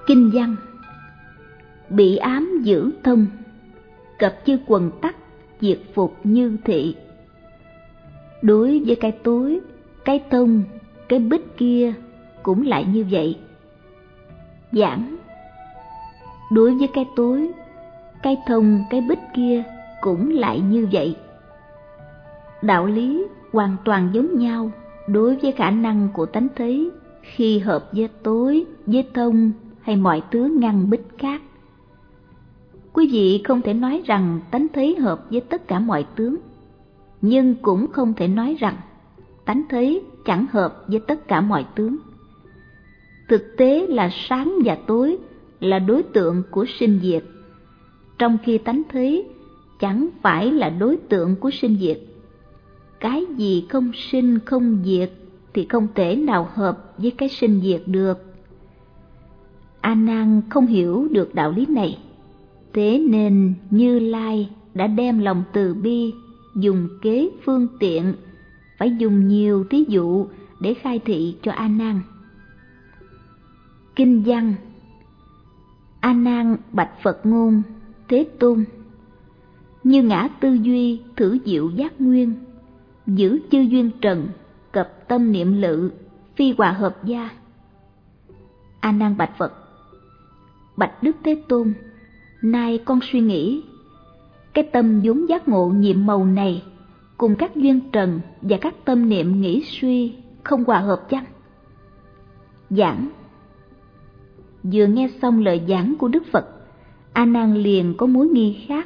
Kinh văn: bị ám giữ thông, cập chư quần tắc, diệt phục như thị. Đối với cái tối, cái thông, cái bích kia cũng lại như vậy. Giảng: đối với cái tối, cái thông, cái bích kia cũng lại như vậy. Đạo lý hoàn toàn giống nhau đối với khả năng của tánh thấy khi hợp với tối, với thông hay mọi tướng ngăn bích khác. Quý vị không thể nói rằng tánh thấy hợp với tất cả mọi tướng, nhưng cũng không thể nói rằng tánh thấy chẳng hợp với tất cả mọi tướng. Thực tế là sáng và tối là đối tượng của sinh diệt, trong khi tánh thấy chẳng phải là đối tượng của sinh diệt. Cái gì không sinh không diệt thì không thể nào hợp với cái sinh diệt được. A Nan không hiểu được đạo lý này, thế nên Như Lai đã đem lòng từ bi dùng kế phương tiện, phải dùng nhiều thí dụ để khai thị cho A Nan. Kinh văn: A Nan bạch Phật ngôn: Thế Tôn, như ngã tư duy thử diệu giác nguyên, giữ chư duyên trần, cập tâm niệm lự, phi hòa hợp gia. A Nan bạch Phật: bạch Đức Thế Tôn, nay con suy nghĩ, cái tâm vốn giác ngộ nhiệm màu này cùng các duyên trần và các tâm niệm nghĩ suy không hòa hợp chăng? Giảng: vừa nghe xong lời giảng của Đức Phật, A Nan liền có mối nghi khác.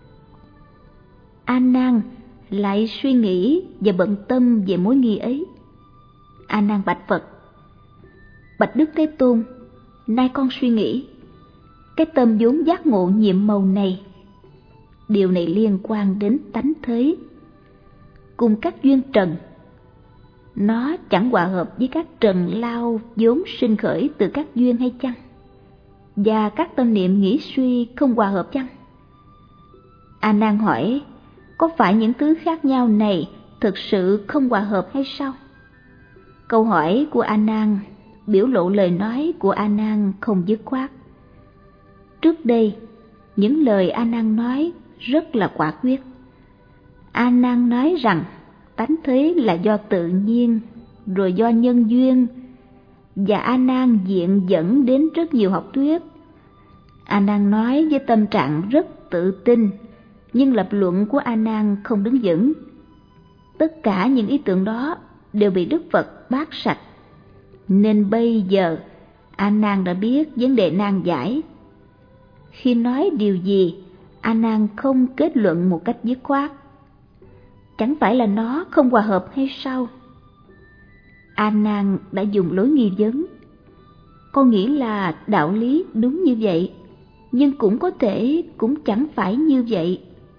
A Nan lại suy nghĩ và bận tâm về mối nghi ấy. A Nan bạch Phật: bạch Đức Thế Tôn, nay con suy nghĩ, cái tâm vốn giác ngộ nhiệm màu này, điều này liên quan đến tánh thấy cùng các duyên trần. Nó chẳng hòa hợp với các trần lao vốn sinh khởi từ các duyên hay chăng? Và các tâm niệm nghĩ suy không hòa hợp chăng? A Nan hỏi, có phải những thứ khác nhau này thực sự không hòa hợp hay sao? Câu hỏi của A Nan biểu lộ lời nói của A Nan không dứt khoát. Trước đây, những lời A Nan nói rất là quả quyết. A Nan nói rằng tánh thấy là do tự nhiên, rồi do nhân duyên, và A Nan viện dẫn đến rất nhiều học thuyết. A Nan nói với tâm trạng rất tự tin, nhưng lập luận của A Nan không đứng vững. Tất cả những ý tưởng đó đều bị Đức Phật bác sạch. Nên bây giờ A Nan đã biết vấn đề nan giải. Khi nói điều gì, A Nan không kết luận một cách dứt khoát. Chẳng phải là nó không hòa hợp hay sao? A Nan đã dùng lối nghi vấn. Con nghĩ là đạo lý đúng như vậy, nhưng cũng có thể cũng chẳng phải như vậy.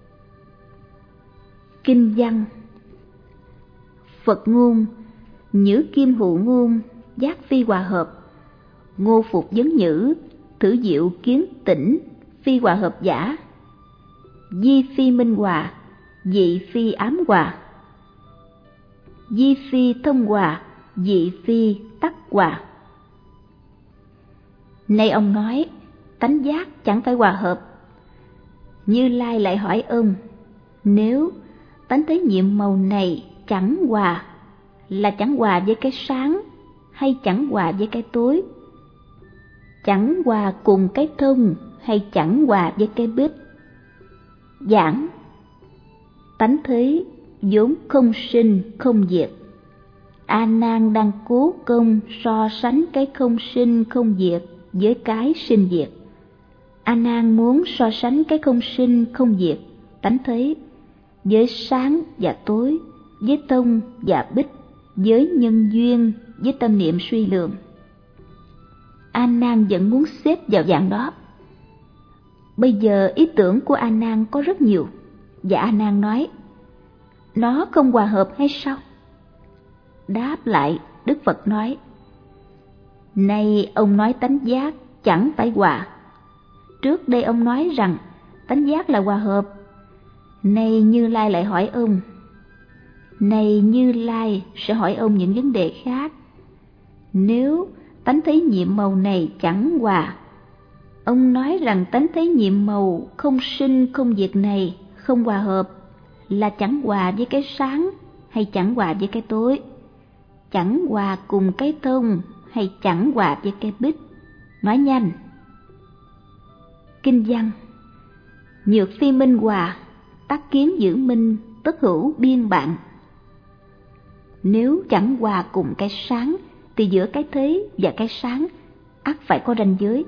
Kinh văn: Phật ngôn: nhữ kim hụ ngôn, giác phi hòa hợp. Ngô phục vấn nhữ, thử diệu kiến tỉnh, phi hòa hợp giả. Di phi minh hòa, dị phi ám hòa. Di phi thông hòa, dị phi tắc hòa. Nay ông nói tánh giác chẳng phải hòa hợp. Như Lai lại hỏi ông, nếu tánh thấy nhiệm màu này chẳng hòa, là chẳng hòa với cái sáng hay chẳng hòa với cái tối? Chẳng hòa cùng cái thông hay chẳng hòa với cái bích? Giảng: tánh thấy vốn không sinh không diệt. A Nan đang cố công so sánh cái không sinh không diệt với cái sinh diệt. A Nan muốn so sánh cái không sinh không diệt tánh thấy với sáng và tối, với thông và bích, với nhân duyên, với tâm niệm suy lường. A Nan vẫn muốn xếp vào dạng đó. Bây giờ ý tưởng của A Nan có rất nhiều, và A Nan nói, nó không hòa hợp hay sao? Đáp lại, Đức Phật nói, nay ông nói tánh giác chẳng phải hòa. Trước đây ông nói rằng tánh giác là hòa hợp. Nay Như Lai lại hỏi ông. Nay Như Lai sẽ hỏi ông những vấn đề khác. Nếu tánh thấy nhiệm màu này chẳng hòa, Ông nói rằng tánh thấy nhiệm màu không sinh không diệt này không hòa hợp, là chẳng hòa với cái sáng hay chẳng hòa với cái tối, chẳng hòa cùng cái thông hay chẳng hòa với cái bích. Nói nhanh. Kinh văn. Nhược phi minh hòa, tắc kiến giữ minh, tất hữu biên bạn. Nếu chẳng hòa cùng cái sáng thì giữa cái thế và cái sáng ắt phải có ranh giới.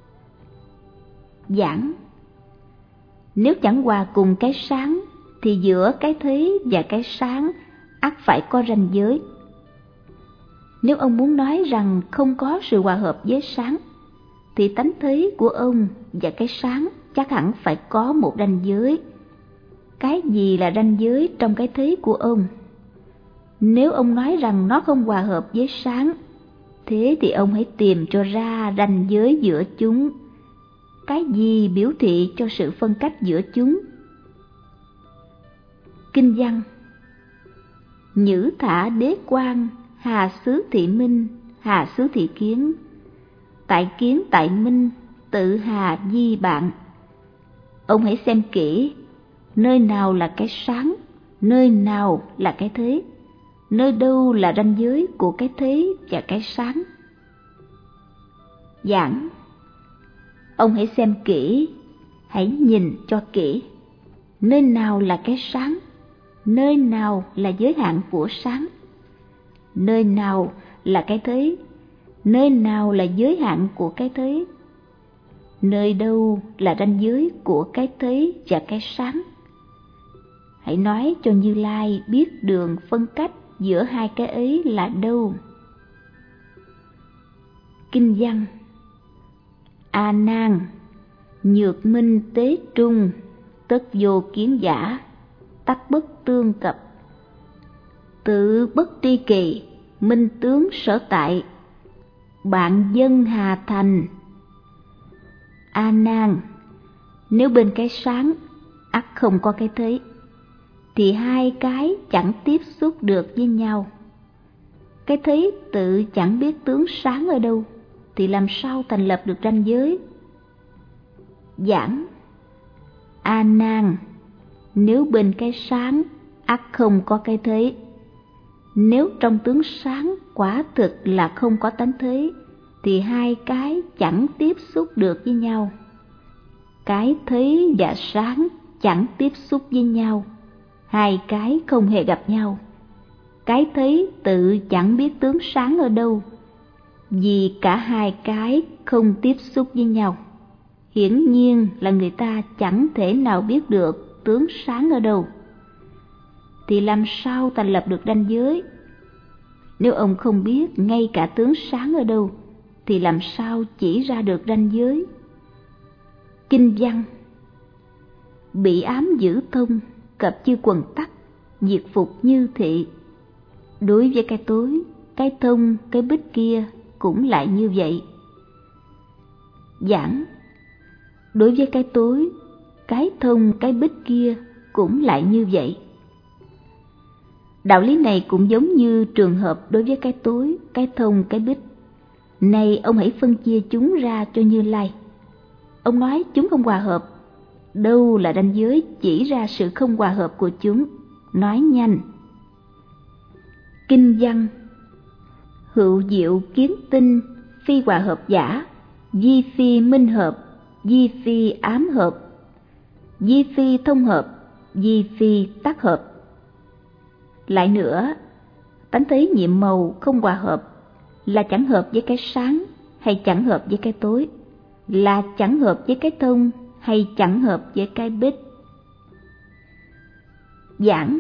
Giảng. Nếu chẳng hòa cùng cái sáng thì giữa cái thế và cái sáng ắt phải có ranh giới. Nếu ông muốn nói rằng không có sự hòa hợp với sáng thì tánh thế của ông và cái sáng chắc hẳn phải có một ranh giới. Cái gì là ranh giới trong cái thế của ông? Nếu ông nói rằng nó không hòa hợp với sáng, thế thì ông hãy tìm cho ra ranh giới giữa chúng. Cái gì biểu thị cho sự phân cách giữa chúng? Kinh văn. Nhữ thả đế quan, hà xứ thị minh, hà xứ thị kiến. Tại kiến tại minh, tự hà di bạn. Ông hãy xem kỹ, nơi nào là cái sáng, nơi nào là cái thế, nơi đâu là ranh giới của cái thế và cái sáng. Giảng. Ông hãy xem kỹ, hãy nhìn cho kỹ, nơi nào là cái sáng, nơi nào là giới hạn của sáng, nơi nào là cái thế, nơi nào là giới hạn của cái thế, nơi đâu là ranh giới của cái thế và cái sáng. Hãy nói cho Như Lai biết đường phân cách giữa hai cái ấy là đâu. Kinh văn. A nan, nhược minh tế trung, tất vô kiến giả, tắc bất tương cập. Tự bất tri kỳ, minh tướng sở tại, bạn dân hà thành. A nan, nếu bên cái sáng ắt không có cái thế, thì hai cái chẳng tiếp xúc được với nhau. Cái thế tự chẳng biết tướng sáng ở đâu, thì làm sao thành lập được ranh giới? Giảng. A nan, nếu bên cái sáng ắt không có cái thế, nếu trong tướng sáng quả thực là không có tánh thế, thì hai cái chẳng tiếp xúc được với nhau. Cái thế và sáng chẳng tiếp xúc với nhau, hai cái không hề gặp nhau. Cái thế tự chẳng biết tướng sáng ở đâu, vì cả hai cái không tiếp xúc với nhau. Hiển nhiên là người ta chẳng thể nào biết được tướng sáng ở đâu, thì làm sao thành lập được ranh giới? Nếu ông không biết ngay cả tướng sáng ở đâu, thì làm sao chỉ ra được ranh giới? Kinh văn. Bị ám giữ thông, cập chư quần tắc, diệt phục như thị. Đối với cái tối, cái thông, cái bích kia cũng lại như vậy. Giảng. Đối với cái tối, cái thông, cái bích kia cũng lại như vậy. Đạo lý này cũng giống như trường hợp đối với cái tối, cái thông, cái bích. Này ông hãy phân chia chúng ra cho Như Lai. Ông nói chúng không hòa hợp, đâu là ranh giới chỉ ra sự không hòa hợp của chúng? Nói nhanh. Kinh văn. Hữu diệu kiến tinh, phi hòa hợp giả, di phi minh hợp, di phi ám hợp, di phi thông hợp, di phi tác hợp. Lại nữa, tánh thấy nhiệm màu không hòa hợp, là chẳng hợp với cái sáng hay chẳng hợp với cái tối, là chẳng hợp với cái thông hay chẳng hợp với cái bích. Giảng.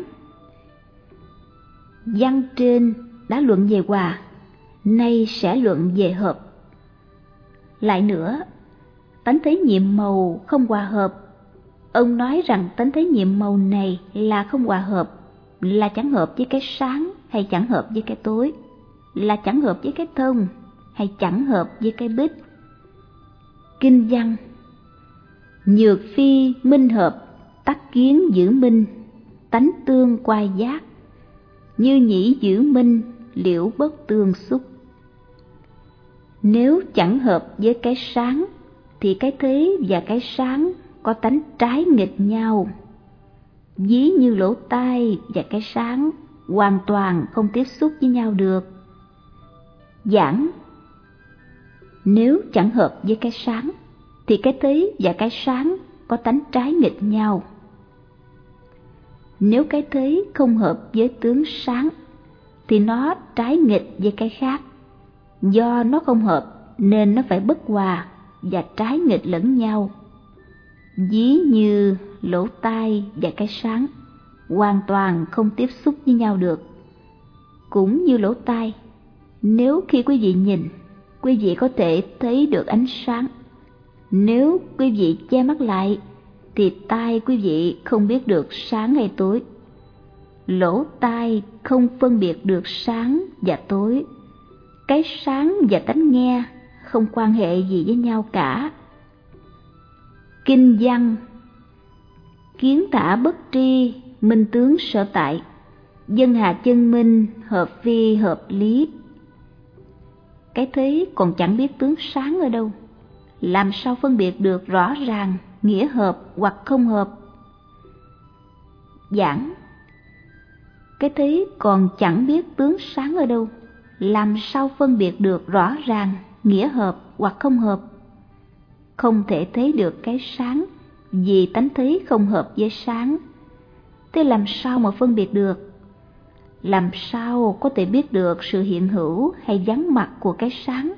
Văn trên đã luận về hòa, nay sẽ luận về hợp. Lại nữa, tánh thấy nhiệm màu không hòa hợp. Ông nói rằng tánh thấy nhiệm màu này là không hòa hợp, là chẳng hợp với cái sáng hay chẳng hợp với cái tối, là chẳng hợp với cái thông hay chẳng hợp với cái bích. Kinh văn. Nhược phi minh hợp, tắc kiến giữ minh, tánh tương quai giác, như nhĩ giữ minh, liễu bất tương xúc. Nếu chẳng hợp với cái sáng thì cái thế và cái sáng có tánh trái nghịch nhau. Ví như lỗ tai và cái sáng hoàn toàn không tiếp xúc với nhau được. Giảng: nếu chẳng hợp với cái sáng thì cái thế và cái sáng có tánh trái nghịch nhau. Nếu cái thế không hợp với tướng sáng thì nó trái nghịch với cái khác. Do nó không hợp nên nó phải bất hòa và trái nghịch lẫn nhau. Ví như lỗ tai và cái sáng hoàn toàn không tiếp xúc với nhau được. Cũng như lỗ tai, nếu khi quý vị nhìn, quý vị có thể thấy được ánh sáng. Nếu quý vị che mắt lại thì tai quý vị không biết được sáng hay tối. Lỗ tai không phân biệt được sáng và tối. Cái sáng và tánh nghe không quan hệ gì với nhau cả. Kinh văn: kiến tả bất tri, minh tướng sở tại. Dân hà chân minh, hợp vi hợp lý. Cái thế còn chẳng biết tướng sáng ở đâu, làm sao phân biệt được rõ ràng nghĩa hợp hoặc không hợp? Giảng: cái thế còn chẳng biết tướng sáng ở đâu, làm sao phân biệt được rõ ràng nghĩa hợp hoặc không hợp? Không thể thấy được cái sáng vì tánh thấy không hợp với sáng. Thế làm sao mà phân biệt được? Làm sao có thể biết được sự hiện hữu hay vắng mặt của cái sáng?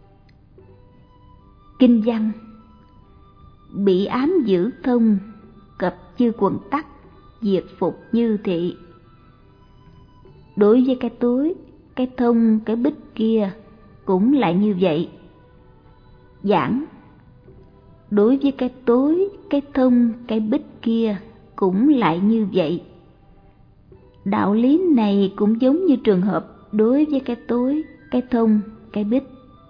Kinh văn: bị ám giữ thông, cập chư quần tắc, diệt phục như thị. Đối với cái tối, cái thông, cái bích kia cũng lại như vậy. Giảng: đối với cái tối, cái thông, cái bích kia cũng lại như vậy. Đạo lý này cũng giống như trường hợp đối với cái tối, cái thông, cái bích.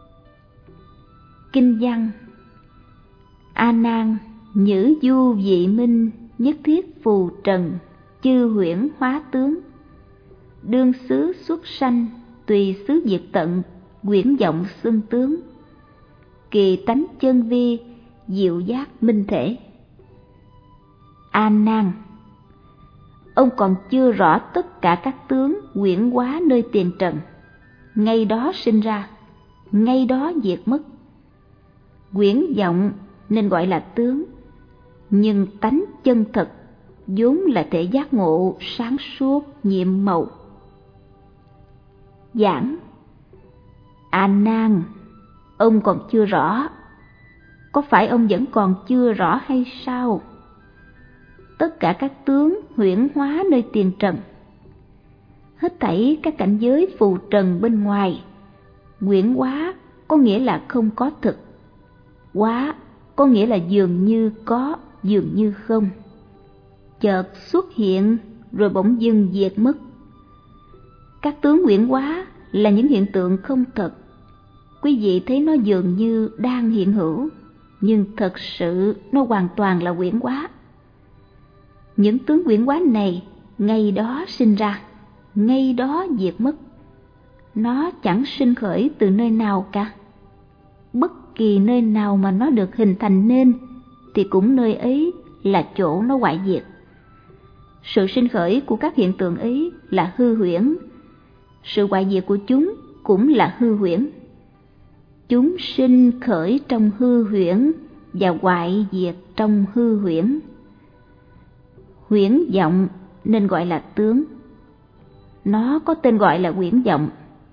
Kinh văn: A Nan, nhữ du vị minh, nhất thiết phù trần, chư huyễn hóa tướng. Đương xứ xuất sanh, tùy xứ diệt tận, quyển vọng xưng tướng. Kỳ tánh chân vi, diệu giác minh thể. A Nan, ông còn chưa rõ tất cả các tướng huyễn hóa nơi tiền trần. Ngay đó sinh ra, ngay đó diệt mất. Huyễn vọng nên gọi là tướng, nhưng tánh chân thật vốn là thể giác ngộ sáng suốt nhiệm màu. Giảng: A Nan, ông còn chưa rõ. Có phải ông vẫn còn chưa rõ hay sao? Tất cả các tướng huyễn hóa nơi tiền trần, hết thảy các cảnh giới phù trần bên ngoài. Huyễn hóa có nghĩa là không có thực, hóa có nghĩa là dường như có, dường như không. Chợt xuất hiện rồi bỗng dưng diệt mất. Các tướng huyễn hóa là những hiện tượng không thật. Quý vị thấy nó dường như đang hiện hữu, nhưng thật sự nó hoàn toàn là huyễn hóa. Những tướng huyễn hóa này ngay đó sinh ra, ngay đó diệt mất. Nó chẳng sinh khởi từ nơi nào cả. Bất kỳ nơi nào mà nó được hình thành nên thì cũng nơi ấy là chỗ nó hoại diệt. Sự sinh khởi của các hiện tượng ấy là hư huyễn. Sự hoại diệt của chúng cũng là hư huyễn. Chúng sinh khởi trong hư huyễn và hoại diệt trong hư huyễn. Huyễn vọng nên gọi là tướng. Nó có tên gọi là huyễn vọng.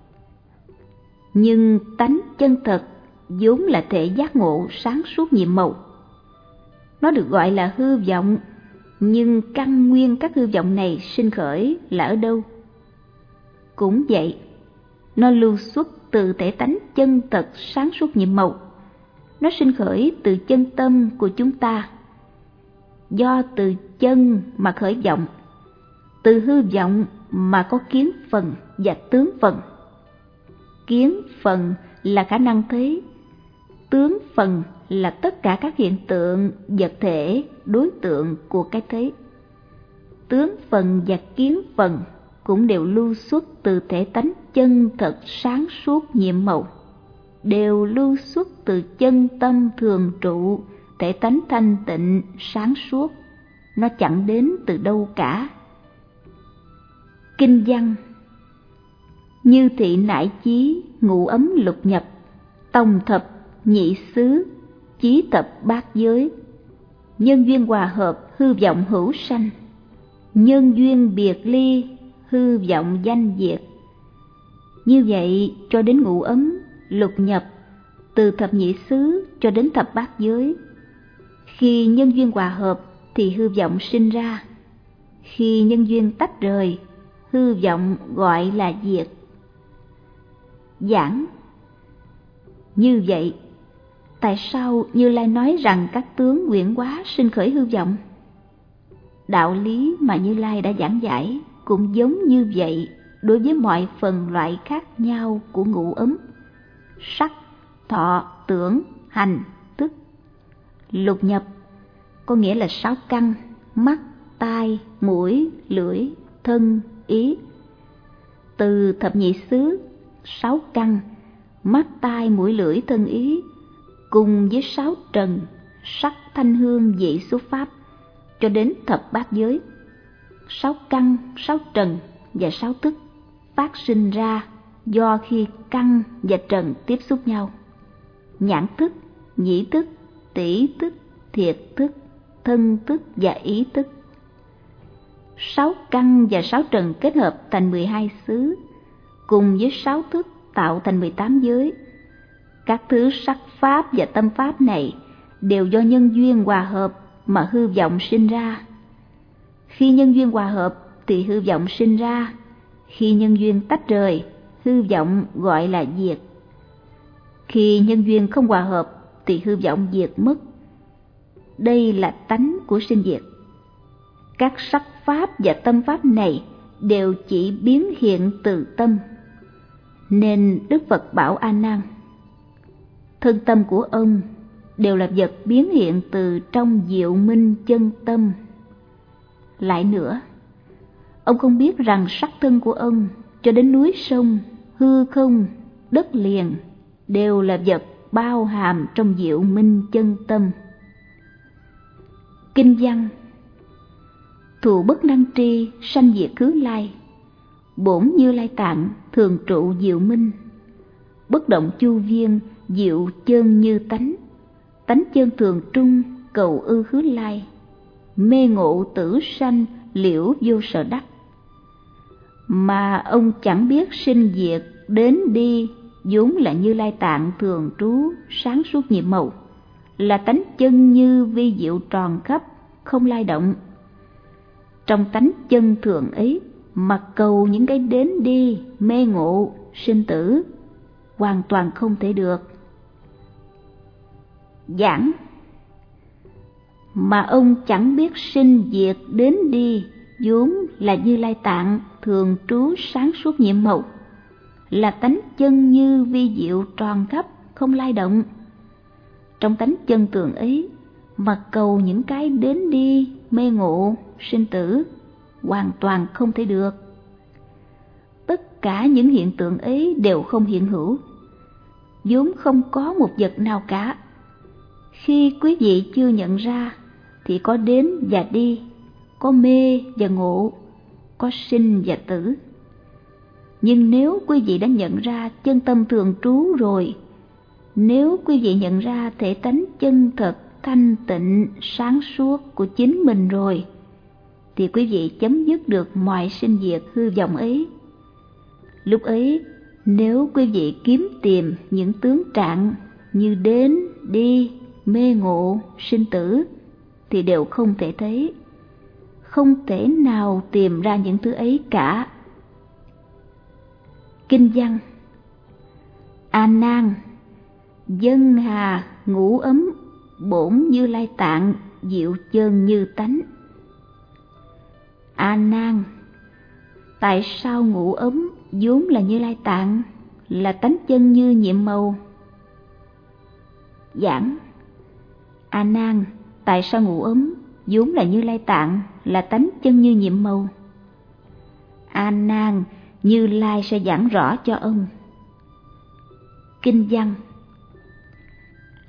Nhưng tánh chân thật vốn là thể giác ngộ sáng suốt nhiệm màu. Nó được gọi là hư vọng, nhưng căn nguyên các hư vọng này sinh khởi là ở đâu? Cũng vậy, nó lưu xuất từ thể tánh chân thật sáng suốt nhiệm màu. Nó sinh khởi từ chân tâm của chúng ta. Do từ chân mà khởi vọng, từ hư vọng mà có kiến phần và tướng phần. Kiến phần là khả năng thấy, tướng phần là tất cả các hiện tượng, vật thể, đối tượng của cái thấy. Tướng phần và kiến phần cũng đều lưu xuất từ thể tánh chân thật sáng suốt nhiệm màu. đều lưu xuất từ chân tâm thường trụ, thể tánh thanh tịnh sáng suốt, nó chẳng đến từ đâu cả. Kinh văn: như thị nại chí, ngũ ấm lục nhập, tòng thập nhị xứ, chí tập bát giới, nhân duyên hòa hợp, hư vọng hữu sanh, nhân duyên biệt ly, hư vọng danh diệt. Như vậy cho đến ngũ ấm lục nhập, từ thập nhị xứ cho đến thập bát giới. Khi nhân duyên hòa hợp thì hư vọng sinh ra, khi nhân duyên tách rời, hư vọng gọi là diệt. Giảng: như vậy, tại sao Như Lai nói rằng các tướng quyển hóa sinh khởi hư vọng? Đạo lý mà Như Lai đã giảng giải cũng giống như vậy đối với mọi phần loại khác nhau của ngũ ấm: sắc, thọ, tưởng, hành, thức. Lục nhập có nghĩa là 6 căn: mắt, tai, mũi, lưỡi, thân, ý. Từ thập nhị xứ, 6 căn: mắt, tai, mũi, lưỡi, thân, ý, cùng với 6 trần: sắc, thanh, hương, vị, xúc, pháp, cho đến thập bát giới. 6 căn, 6 trần và 6 thức phát sinh ra do khi căn và trần tiếp xúc nhau: nhãn thức, nhĩ thức, tỷ thức, thiệt thức, thân thức và ý thức. 6 căn và 6 trần kết hợp thành 12 xứ, cùng với 6 thức tạo thành 18 giới. Các thứ sắc pháp và tâm pháp này đều do nhân duyên hòa hợp mà hư vọng sinh ra. Khi nhân duyên hòa hợp thì hư vọng sinh ra, khi nhân duyên tách rời, hư vọng gọi là diệt. Khi nhân duyên không hòa hợp thì hư vọng diệt mất. Đây là tánh của sinh diệt. Các sắc pháp và tâm pháp này đều chỉ biến hiện từ tâm. Nên Đức Phật bảo A Nan: thân tâm của ông đều là vật biến hiện từ trong diệu minh chân tâm. Lại nữa, ông không biết rằng sắc thân của ông cho đến núi sông, hư không, đất liền đều là vật bao hàm trong diệu minh chân tâm. Kinh văn: thù bất năng tri, sanh diệt khứ lai, bổn Như Lai Tạng thường trụ diệu minh, bất động chu viên, diệu chân như tánh, tánh chân thường trung, cầu ư khứ lai, mê ngộ tử sanh, liễu vô sở đắc. Mà ông chẳng biết sinh diệt đến đi, vốn là Như Lai Tạng thường trú, sáng suốt nhiệm màu, là tánh chân như vi diệu tròn khắp, không lay động. Trong tánh chân thường ấy mà cầu những cái đến đi, mê ngộ, sinh tử, hoàn toàn không thể được. Giảng: mà ông chẳng biết sinh diệt đến đi, vốn là Như Lai Tạng thường trú, sáng suốt nhiệm màu, là tánh chân như vi diệu tròn khắp, không lay động. Trong tánh chân tường ấy mà cầu những cái đến đi, mê ngộ, sinh tử, hoàn toàn không thể được. Tất cả những hiện tượng ấy đều không hiện hữu, vốn không có một vật nào cả. Khi quý vị chưa nhận ra thì có đến và đi, có mê và ngộ, có sinh và tử. Nhưng nếu quý vị đã nhận ra chân tâm thường trú rồi, nếu quý vị nhận ra thể tánh chân thật, thanh tịnh, sáng suốt của chính mình rồi, thì quý vị chấm dứt được mọi sinh diệt hư vọng ấy. Lúc ấy, nếu quý vị kiếm tìm những tướng trạng như đến, đi, mê ngộ, sinh tử, thì đều không thể thấy, không thể nào tìm ra những thứ ấy cả. Kinh văn: A Nan, dân hà ngũ ấm, bổn Như Lai Tạng diệu chân như tánh. A Nan, tại sao ngũ ấm vốn là Như Lai Tạng, là tánh chân như nhiệm màu? Giảng: A Nan, tại sao ngũ ấm vốn là Như Lai Tạng, là tánh chân như nhiệm màu? A Nan, Như Lai sẽ giảng rõ cho ông. Kinh văn: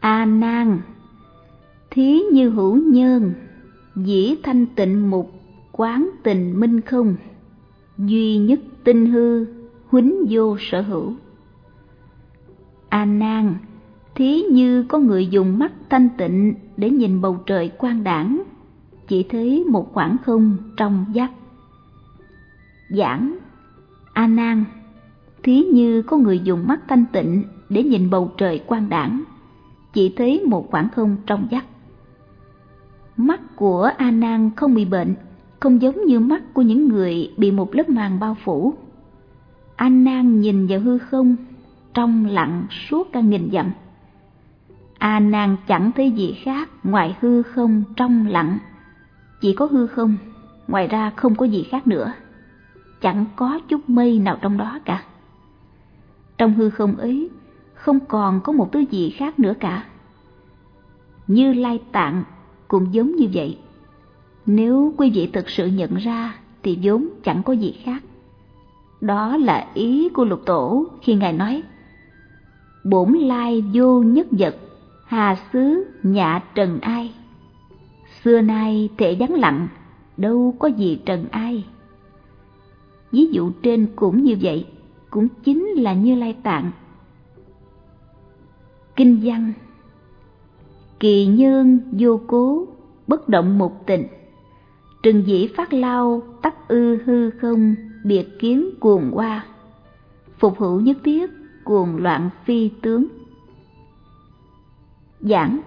A Nan, thí như hữu nhân, dĩ thanh tịnh mục, quán tình minh không, duy nhất tinh hư, huánh vô sở hữu. A Nan, thí như có người dùng mắt thanh tịnh để nhìn bầu trời quang đãng, chỉ thấy một khoảng không trong vắt. Giảng: A Nan, thí như có người dùng mắt thanh tịnh để nhìn bầu trời quang đãng, chỉ thấy một khoảng không trong vắt. Mắt của A Nan không bị bệnh, không giống như mắt của những người bị một lớp màng bao phủ. A Nan nhìn vào hư không, trong lặng suốt cả nghìn dặm. A Nan chẳng thấy gì khác ngoài hư không trong lặng, chỉ có hư không, ngoài ra không có gì khác nữa, chẳng có chút mây nào trong đó cả. Trong hư không ấy không còn có một thứ gì khác nữa cả. Như Lai Tạng cũng giống như vậy. Nếu quý vị thực sự nhận ra thì vốn chẳng có gì khác. Đó là ý của Lục Tổ khi Ngài nói: bổn lai vô nhất vật, hà xứ nhạ trần ai. Xưa nay thể vắng lặng, đâu có gì trần ai. Ví dụ trên cũng như vậy, cũng chính là Như Lai Tạng. Kinh văn: kỳ nhân vô cố, bất động một tình, trừng dĩ phát lao, tắc ư hư không, biệt kiến cuồng hoa, phục hữu nhất thiết, cuồng loạn phi tướng. Giảng: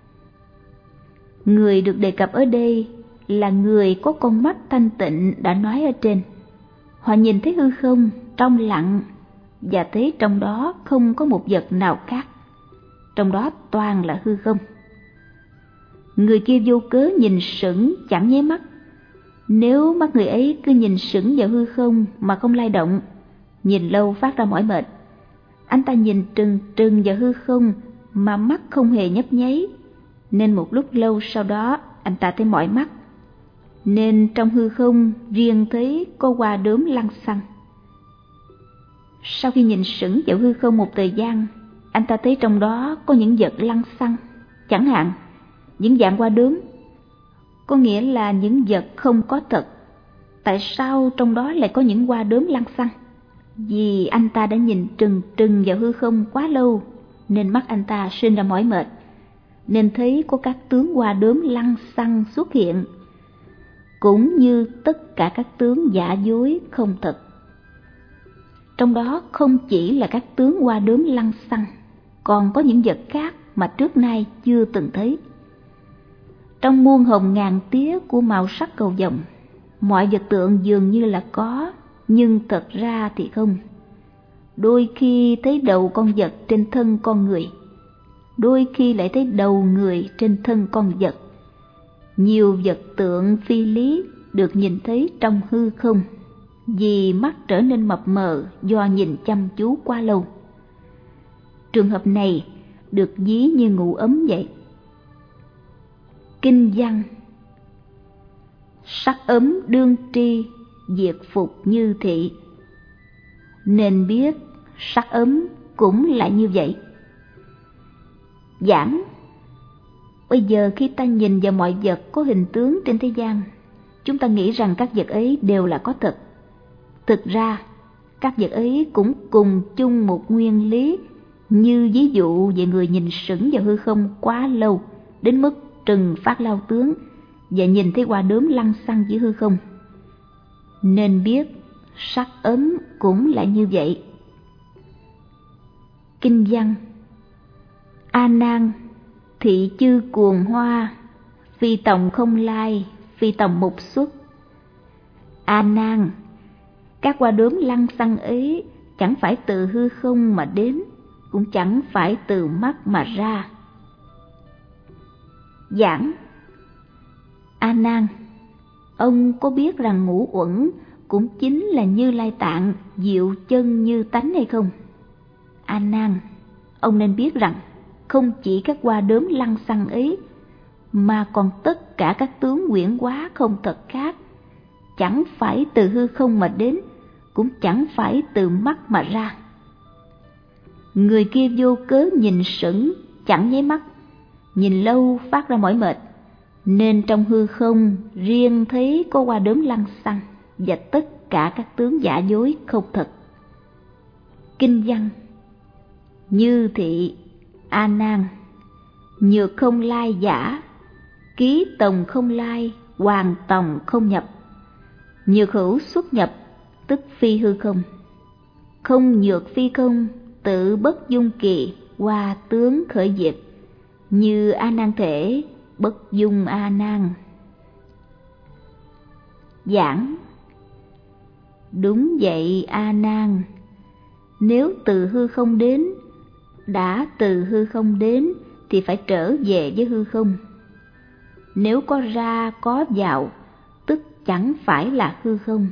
người được đề cập ở đây là người có con mắt thanh tịnh đã nói ở trên. Họ nhìn thấy hư không trong lặng và thấy trong đó không có một vật nào khác, trong đó toàn là hư không. Người kia vô cớ nhìn sững chẳng nháy mắt. Nếu mắt người ấy cứ nhìn sững vào hư không mà không lay động, nhìn lâu phát ra mỏi mệt. Anh ta nhìn trừng trừng vào hư không mà mắt không hề nhấp nháy, nên một lúc lâu sau đó anh ta thấy mỏi mắt. Nên trong hư không riêng thấy có hoa đốm lăng xăng. Sau khi nhìn sững vào hư không một thời gian, anh ta thấy trong đó có những vật lăng xăng, chẳng hạn những dạng hoa đốm, có nghĩa là những vật không có thật. Tại sao trong đó lại có những hoa đốm lăng xăng? Vì anh ta đã nhìn trừng trừng vào hư không quá lâu, nên mắt anh ta sinh ra mỏi mệt, nên thấy có các tướng hoa đốm lăng xăng xuất hiện, cũng như tất cả các tướng giả dối không thật. Trong đó không chỉ là các tướng hoa đốm lăng xăng, còn có những vật khác mà trước nay chưa từng thấy. Trong muôn hồng ngàn tía của màu sắc cầu vồng, mọi vật tượng dường như là có, nhưng thật ra thì không. Đôi khi thấy đầu con vật trên thân con người, đôi khi lại thấy đầu người trên thân con vật. Nhiều vật tượng phi lý được nhìn thấy trong hư không, vì mắt trở nên mập mờ do nhìn chăm chú quá lâu. Trường hợp này được ví như ngủ ấm vậy. Kinh văn: sắc ấm đương tri, diệt phục như thị. Nên biết sắc ấm cũng là như vậy. Giảng: bây giờ khi ta nhìn vào mọi vật có hình tướng trên thế gian, chúng ta nghĩ rằng các vật ấy đều là có thật. Thực ra, các vật ấy cũng cùng chung một nguyên lý, như ví dụ về người nhìn sững vào hư không quá lâu, đến mức trừng phát lao tướng, và nhìn thấy hoa đốm lăng xăng giữa hư không. Nên biết sắc ấm cũng là như vậy. Kinh văn: A Nan, thị chư cuồng hoa, phi tòng không lai, phi tòng mục xuất. A Nan, các hoa đốm lăng xăng ấy chẳng phải từ hư không mà đến, cũng chẳng phải từ mắt mà ra. Giảng: A Nan, ông có biết rằng ngũ uẩn cũng chính là Như Lai Tạng diệu chân như tánh hay không? A Nan, ông nên biết rằng không chỉ các hoa đốm lăng xăng ấy, mà còn tất cả các tướng huyễn hóa không thật khác, chẳng phải từ hư không mà đến, cũng chẳng phải từ mắt mà ra. Người kia vô cớ nhìn sững chẳng nháy mắt, nhìn lâu phát ra mỏi mệt, nên trong hư không riêng thấy có hoa đốm lăng xăng và tất cả các tướng giả dối không thật. Kinh văn: như thị A Nan, nhược không lai giả, ký tòng không lai, hoàn tòng không nhập. Nhược hữu xuất nhập, tức phi hư không. Không nhược phi không, tự bất dung kỳ, hoa tướng khởi diệt. Như A Nan thể, bất dung A Nan. Giảng: đúng vậy A Nan, nếu từ hư không đến, đã từ hư không đến thì phải trở về với hư không. Nếu có ra có vào, tức chẳng phải là hư không.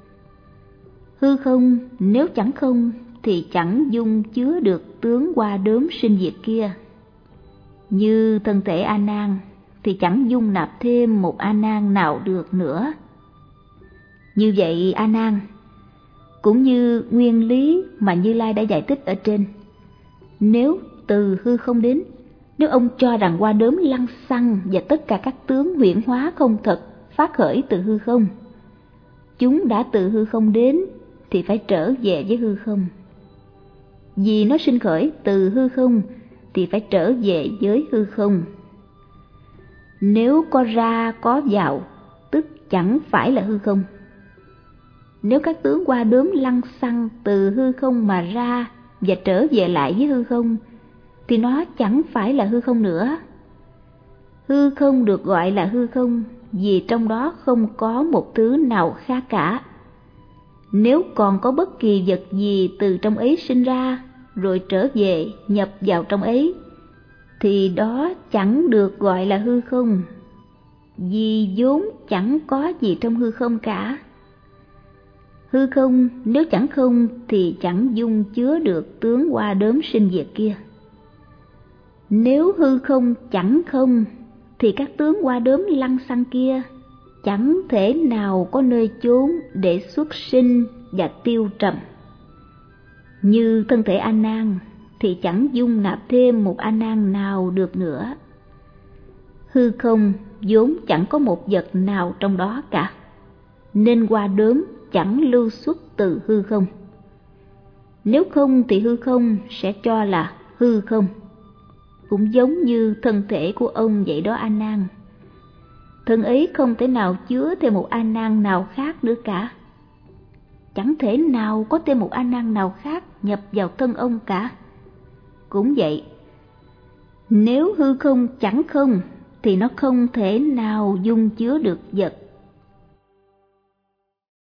Hư không nếu chẳng không thì chẳng dung chứa được tướng hoa đốm sinh diệt kia. Như thân thể A Nan thì chẳng dung nạp thêm một A Nan nào được nữa. Như vậy A Nan, cũng như nguyên lý mà Như Lai đã giải thích ở trên, nếu từ hư không đến, nếu ông cho rằng hoa đốm lăng xăng và tất cả các tướng huyễn hóa không thật phát khởi từ hư không, chúng đã từ hư không đến thì phải trở về với hư không. Vì nó sinh khởi từ hư không thì phải trở về với hư không. Nếu có ra có vào, tức chẳng phải là hư không. Nếu các tướng hoa đốm lăng xăng từ hư không mà ra và trở về lại với hư không, thì nó chẳng phải là hư không nữa. Hư không được gọi là hư không vì trong đó không có một thứ nào khác cả. Nếu còn có bất kỳ vật gì từ trong ấy sinh ra rồi trở về nhập vào trong ấy, thì đó chẳng được gọi là hư không, vì vốn chẳng có gì trong hư không cả. Hư không nếu chẳng không thì chẳng dung chứa được tướng hoa đốm sinh diệt kia. Nếu hư không chẳng không thì các tướng hoa đốm lăng xăng kia chẳng thể nào có nơi chốn để xuất sinh và tiêu trầm. Như thân thể A Nan thì chẳng dung nạp thêm một A Nan nào được nữa. Hư không vốn chẳng có một vật nào trong đó cả, nên hoa đốm chẳng lưu xuất từ hư không. Nếu không thì hư không sẽ cho là hư không. Cũng giống như thân thể của ông vậy đó A Nan. Thân ấy không thể nào chứa thêm một A Nan nào khác nữa cả. Chẳng thể nào có thêm một A Nan nào khác nhập vào thân ông cả. Cũng vậy, nếu hư không chẳng không thì nó không thể nào dung chứa được vật